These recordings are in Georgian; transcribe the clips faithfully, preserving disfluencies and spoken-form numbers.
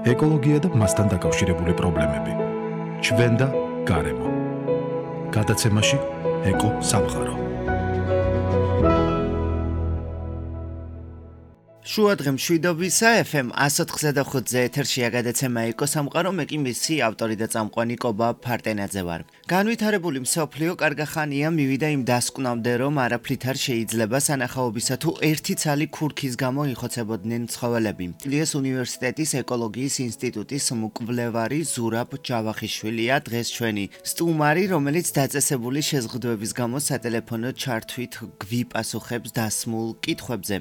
ეკოლოგია და მასთან დაკავშირებული პრობლემები. ჩვენ და გარემო. გადაცემაში ეკო სამყარო. შუადღე მშვიდობისა ეფ ემ εκατს ოთხზე და ხუთზე ეთერშია გადაცემა ეკო სამყარო, მე კი მისი ავტორი და წამყვანი კობა ფარტენაძე ვარ. განვითარებული მსოფლიო კარგახანია მივიდა იმ დასკვნამდე, რომ არაფრით არ შეიძლება სანახაობისა თუ ერთი ცალი ქურქის გამო იხოცებოდნენ ცხოველები. ილიას უნივერსიტეტის ეკოლოგიის ინსტიტუტის მკვლევარი ზურაბ ჯავახიშვილია დღეს ჩვენი სტუმარი, რომელიც დაწესებული შეზღუდვების გამო სატელეფონო ჩართვით გვიპასუხებს დასმულ კითხვებზე.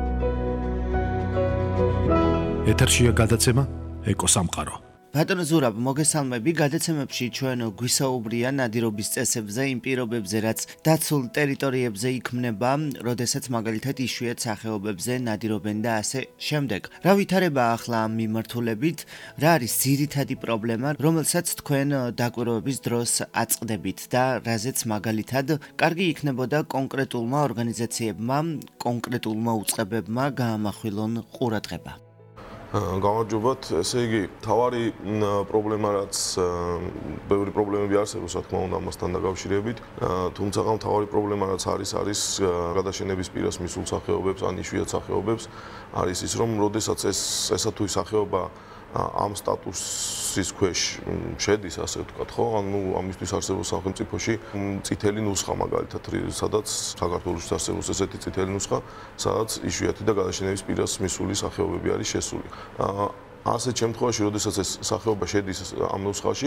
ეთერშია გადაცემა ეკო სამყარო. ბატონო ზურაბ, მოგესალმები. გადაცემებში ჩვენ გვისაუბრია ნადირობის წესებზე, იმ პირობებზე, რაც დაცულ ტერიტორიებზე იქმნება, როდესაც მაგალითად იშვიათ სახეობებზე ნადირობენ და ასე შემდეგ. რა ვითარებაა ახლა ამ მიმართულებით? რა არის ძირითადი პრობლემა, რომელსაც თქვენ დაკვირვების დროს აწყდებით და რაზეც მაგალითად კარგი იქნებოდა კონკრეტულმა ორგანიზაციებმა, კონკრეტულმა უწყებებმა გაამახვილონ ყურადღება? გამარჯობათ, ესე იგი, თავარი პრობლემა, რაც ბევრი პრობლემები არსებობს, რა თქმა უნდა, ამასთან დაკავშირებით, თუმცა თავარი პრობლემა, რაც არის, არის გადაშენების პირას მისულ სახეობებს, ან იშვიათ სახეობებს, არის ის, რომ როდესაც ეს ესა თუ ის სახეობა ამ სტატუსის ქვეშ შედის, ასე ვთქვათ, ხო? ანუ ამისთვის არსებობს სახელმწიფოში წითელი ნუსხა მაგალითად, სადაც საქართველოში არსებობს ესეთი წითელი ნუსხა, სადაც იშვიათი და გადაშენების პირას მისული სახეობები არის შესული. ასეთ შემთხვევაში, როდესაც ეს სახეობა შედის ამ ნუსხაში,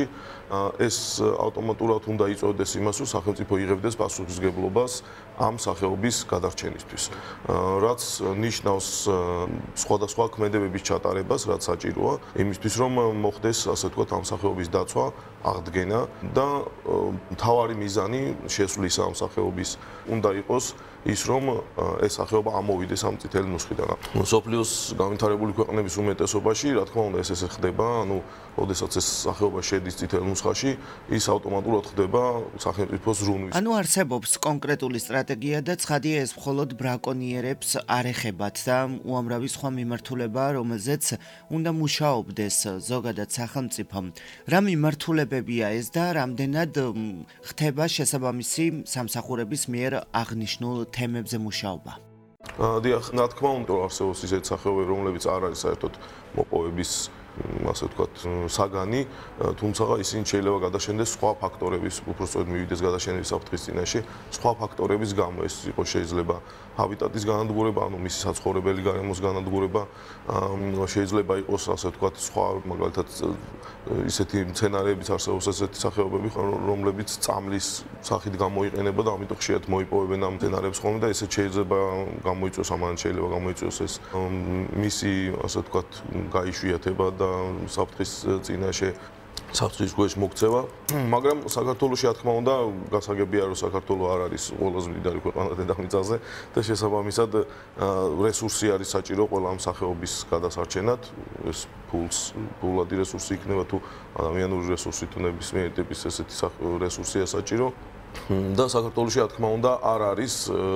ეს ავტომატურად უნდა იწვევდეს იმას, რომ სახელმწიფო იღებდეს პასუხისმგებლობას ამ სახეობის გადარჩენისთვის, რაც ნიშნავს სხვადასხვა ქმედებების ჩატარებას, რაც საჭიროა იმისთვის, რომ მოხდეს, ასე ვთქვათ, ამ სახეობის დაცვა, აღდგენა და მთავარი მიზანი შესulis ამ სახეობის უნდა იყოს ის, რომ ეს სახეობა ამოვიდეს ამ წითელი ნუსხიდან. მსოფლიოს განვითარებული ქვეყნების უმეტესობაში, რა თქმა უნდა, ეს ესე ხდება, ანუ როდესაც ეს სახეობა შედის წითელ ნუსხაში, ის ავტომატურად ხდება სახელმწიფოს ზრუნვის. ანუ არსებობს კონკრეტული სტრატეგია და ცხადია ეს მხოლოდ ბრაკონიერებს არ ეხებათ და უამრავი სხვა მიმართულება, რომელზეც უნდა მუშაობდეს ზოგადად სახელმწიფო. რა მიმართულებებია ეს და რამდენად ხდება შესაბამისი სამსახურების მიერ აღნიშნულ თემებზე მუშაობა? დიახ, რა თქმა უნდა, არსებობს ისეთი სახეობები, რომლებიც არ არის საერთოდ მოპოვების ასე ვთქვათ, საგანი, თუმცა ისინი შეიძლება გადაშენდეს სხვა ფაქტორების, უпростоოდ მივიდეს გადაშენების საფრთხის წინაშე, სხვა ფაქტორების გამო. ეს იყოს შეიძლება ჰაბიტატის განადგურება, ანუ მისი საცხოვრებელი გარემოს განადგურება, შეიძლება იყოს ასე ვთქვათ, სხვა მაგალითად ისეთი მცენარეებიც არსებობს, ესეთი სახეობები, რომლებიც წამლის სახით გამოიყენება და ამიტომ ხშირად მოიპოვებენ ამ მცენარეებს ხოლმე და ესეც შეიძლება გამოიწვიოს, ამან შეიძლება გამოიწვიოს ეს მისი ასე ვთქვათ, გაიშვიათება და საფრთხის წინაშე საფრთხის ქვეშ მოქცევა, მაგრამ საქართველოში, რა თქმა უნდა, გასაგებია, რომ საქართველო არ არის ყველაზე მდიდარი ქვეყანა დედამიწაზე და შესაბამისად რესურსი არის საჭირო ყველა ამ სახეობის გადასარჩენად. ეს ფულს, ფულადი რესურსი იქნება თუ ადამიანური რესურსი თუ ნებისმიერი ტიპის ესეთი რესურსია საჭირო. და საქართველოში, რა თქმა უნდა, არ არის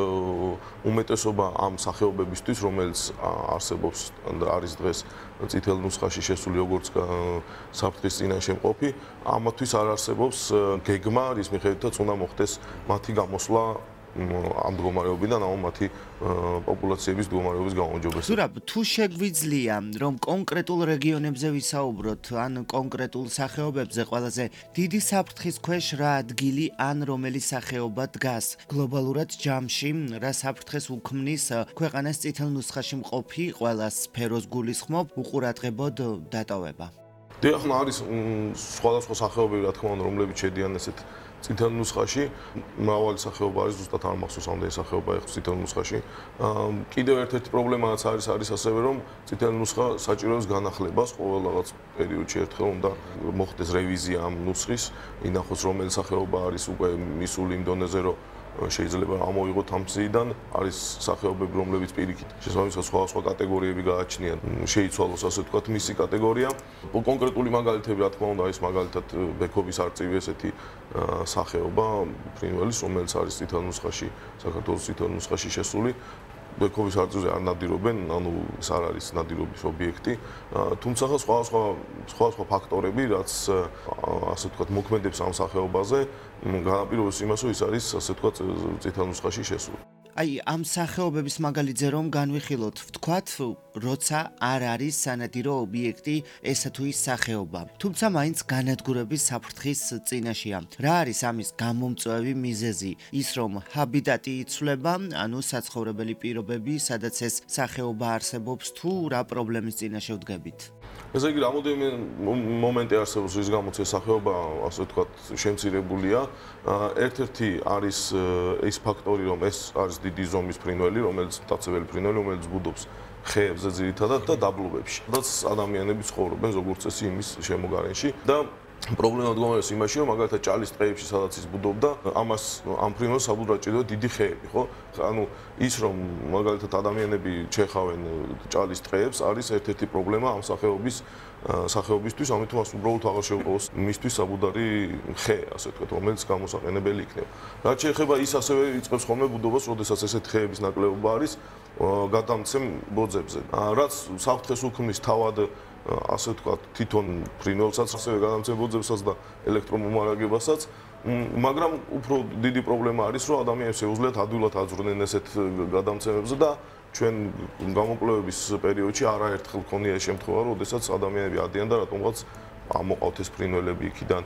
უმეტესობა ამ სახეობებისთვის, რომელიც არსებობს და არის დღეს წითელ ნუსხაში შესული როგორც საფრთხის წინაშე მყოფი, ამათვის არ არსებობს გეგმა, რის მიხედვითაც უნდა მოხდეს მათი გამოსვლა ამ მდგომარეობიდან, ანუ მათი პოპულაციების მდგომარეობის გაუმჯობესება. ზურაბ, თუ შეგვიძლია, რომ კონკრეტულ რეგიონებზე ვისაუბროთ, ან კონკრეტულ სახეობებზე, ყველაზე დიდი საფრთხის ქვეშ რა ადგილი ან რომელი სახეობა დგას გლობალურად ჯამში, რა საფრთხეს უქმნის ქვეყანას წითელ ნუსხაში მყოფი ყველა სფეროს გულისხმობ უყურადღებოდ დატოვება? დიახ, არის სხვადასხვა სახეობები, რა თქმა უნდა, რომლებიც შედიან ესეთ წითელ ნუსხაში, მრავალი სახეობა არის, ზუსტად არ მახსოვს ამდენი სახეობა ეხს წითელ ნუსხაში. კიდევ ერთ-ერთი პრობლემაც არის, არის ასევე, რომ წითელი ნუსხა საჭიროებს განახლებას, ყოველ რაღაც პერიოდში ერთხელ უნდა მოხდეს რევიზია ამ ნუსხის, ინახოს რომელი სახეობა არის უკვე მისული იმ დონეზე, რომ შეიძლება ამოიღოთ ამ გზიდან, არის სახეობები, რომლებიც პირიქით შესაბამისად სხვადასხვა კატეგორიები გააჩნიათ, შეიცვალოს ასე ვთქვათ მისი კატეგორია. კონკრეტული მაგალითები, რა თქმა უნდა, ის მაგალითად ბექობის არწივი ესეთი სახეობა ფრინველის, რომელიც არის წითელ ნუსხაში, საქართველოს წითელ ნუსხაში შესული. ბექობის არწივზე არ ნადირობენ, ანუ ეს არ არის ნადირობის ობიექტი. თუმცა სხვა სხვა სხვა სხვა ფაქტორები, რაც ასე ვთქვათ, მოქმედებს ამ სახეობაზე, განაპირობებს იმას, რომ ის არის ასე ვთქვათ, წითელ ნუსხაში შესული. აი, ამ სახეობების მაგალითზე რომ განვიხილოთ, ვთქვათ, როცა არ არის სანადირო ობიექტი ესა თუ ის სახეობა. თუმცა მაინც განადგურების საფრთხის წინაშეა. რა არის ამის გამომწვევი მიზეზი? ის რომ ჰაბიტატი იცვლება, ანუ საცხოვრებელი პირობები, სადაც ეს სახეობა არსებობს, თუ რა პრობლემის წინაშე ვდგებით? ესე იგი, რამოდენიმე მომენტი არსებობს, რის გამოც ეს სახეობა, ასე ვთქვათ, შემცირებულია. ერთ-ერთი არის ის ფაქტორი, რომ ეს არის დიდი ზომის ფრინველი, რომელიც მტაცებელი ფრინველი, რომელიც ბუდობს ხეებზე ძირითადად და დაბლობებში. სადაც ადამიანები ცხოვრობენ ზოგადად წესი იმის შემოგარენში და პრობლემა დგომარეობს იმაში, რომ მაგალითად ჭალის ტყეებში, სადაც ის ბუდობდა, ამას ამ ფრინველს საბუდრად ჭირდება დიდი ხეები, ხო? ანუ ის რომ მაგალითად ადამიანები ჩეხავენ ჭალის ტყეებს, არის ერთ-ერთი პრობლემა ამ სახეობის სახეობისთვის, ამიტომ მას უბრალოდ აღარ შეუძლოს მისთვის საბუდარი ხე, ასე ვთქვათ, რომელიც გამოსაყენებელი იქნება. რაც შეეხება ის ასევე იწყებს ხოლმე ბუდობას, როდესაც ესეთ ხეების ნაკლებობა არის გადამცემ ბოძებზე. რაც საფრთხეს უქმნის თავად ასე ვთქვათ, თვითონ ფრინველსაც, ასევე გადამცემ-ბოძებსაც და ელექტრომომარაგებასაც, მაგრამ უფრო დიდი პრობლემა არის, რომ ადამიანებს შეუძლიათ ადვილად აძვრნენ ესეთ გადამცემებზე და ჩვენ გამოკვლევების პერიოდში არაერთხელ ქონია ეს შემთხვევა, როდესაც ადამიანები ადიან და რატომღაც ამოყავთ ეს ფრინველები იქიდან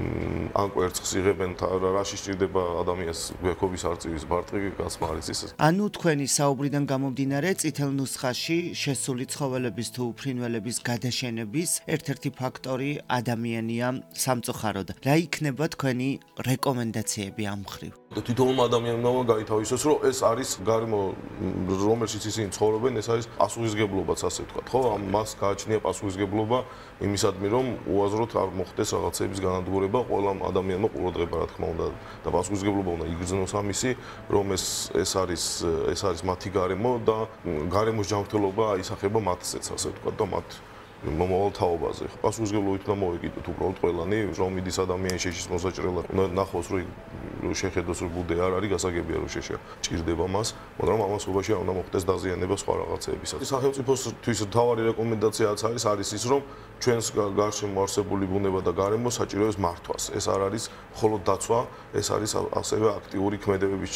ან კვერცხს იღებენ, რაში სჭირდება ადამიანს ბექობის არწივის ბარტყი, გასმა არის ის. ანუ თქვენი საუბრიდან გამომდინარე, წითელ ნუსხაში შესული ცხოველების თუ ფრინველების გადაშენების ერთ-ერთი ფაქტორი ადამიანია სამწუხაროდ. რა იქნება თქვენი რეკომენდაციები ამ მხრივ? თვითონ ადამიანმა გაითავისოს, რომ ეს არის გარემო, რომელშიც ისინი ცხოვრობენ, ეს არის პასუხისგებლობაც, ასე ვთქვათ, ხო? მას გააჩნია პასუხისგებლობა იმისადმი, რომ უაზროდ არ მოხდეს რაღაცების განადგურება ყველა ადამიანმა ყურადღება, რა თქმა უნდა, და პასუხისგებლობა უნდა იგრძნოს ამისი, რომ ეს ეს არის ეს არის მათი გარემო და გარემოს ჯანმრთელობა აისახება მათზეც, ასე ვთქვათ, და მათ მომავალ თაობაზე. პასუხისგებლობით უნდა მოვეკიდოთ უბრალოდ ყველანი, რომ მიდის ადამიანი შეშის მოსაჭრელად, უნდა ნახოს, რომ შეხედოს, რომ ბუდე არ არის, გასაგებია, რომ შეშა ჭირდება მას, მაგრამ ამასობაში არ უნდა მოხდეს დაზიანება სხვა რაღაცეებისას. სახელმწიფოსთვის მთავარი რეკომენდაციაც არის არის ის, რომ ჩვენს გარშემო არსებული ბუნება და გარემო საჭიროებს მართვას. ეს არ არის მხოლოდ დაცვა, ეს არის ასევე აქტიური ქმედებების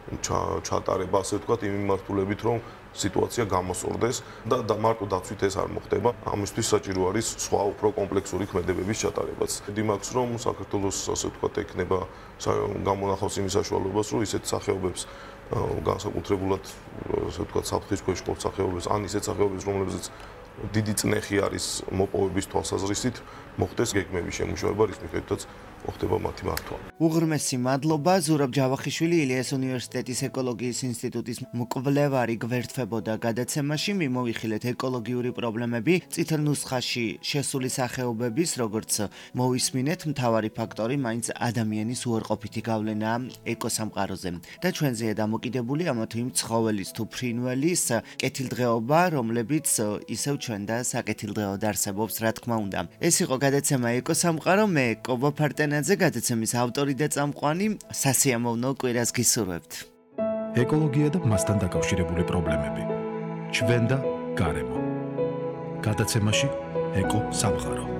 ჩატარება, ასე ვთქვათ, იმ მიმართულებით, რომ სიტუაცია გამოსორდეს და მარტო დაცვით ეს არ მოხდება. ამისთვის საჭირო არის სხვა უფრო კომპლექსური ქმედებების ჩატარებაც. დიმაქს რომ საქართველოს ასე ვთქვათ ეკნება გამონახავს იმის საშუალებას, რომ ისეთ სახეობებს განსაკუთრებულად ასე ვთქვათ საფრთხის ქვეშ ყოფ სახეობებს, ან ისეთ სახეობებს, რომლებზეც დიდი წნეხი არის მოპოვების თვალსაზრისით, მოხდეს გეგმების შემუშავება, რის მიხედვითაც მოხდება მათი მართვა. უღრმესი მადლობა. ზურაბ ჯავახიშვილი, ილიას უნივერსიტეტის ეკოლოგიის ინსტიტუტის მკვლევარი გვერდთვებოდა გადაცემაში. მიმოვიხილეთ ეკოლოგიური პრობლემები, წითელ ნუსხაში შესული სახეობების, როგორც მოვისმინეთ, მთავარი ფაქტორი მაინც ადამიანის უარყოფითი გავლენაა ეკოსამყაროზე. და ჩვენზეა დამოკიდებული ამა თუ იმ ცხოველის თუ ფრინველის კეთილდღეობა, რომლებიც ისევ ჩვენ და საკეთილდღეოდ არსებობს, რა თქმა უნდა. ეს იყო გადაცემა ეკოსამყარო, მე კობა ფარტენაძე, გადაცემის ავტორი და წამყვანი. სასიამოვნო კვირას გისურვებთ. ეკოლოგია და მასთან დაკავშირებული პრობლემები. ჩვენ და გარემო. გადაცემაში ეკო სამყარო.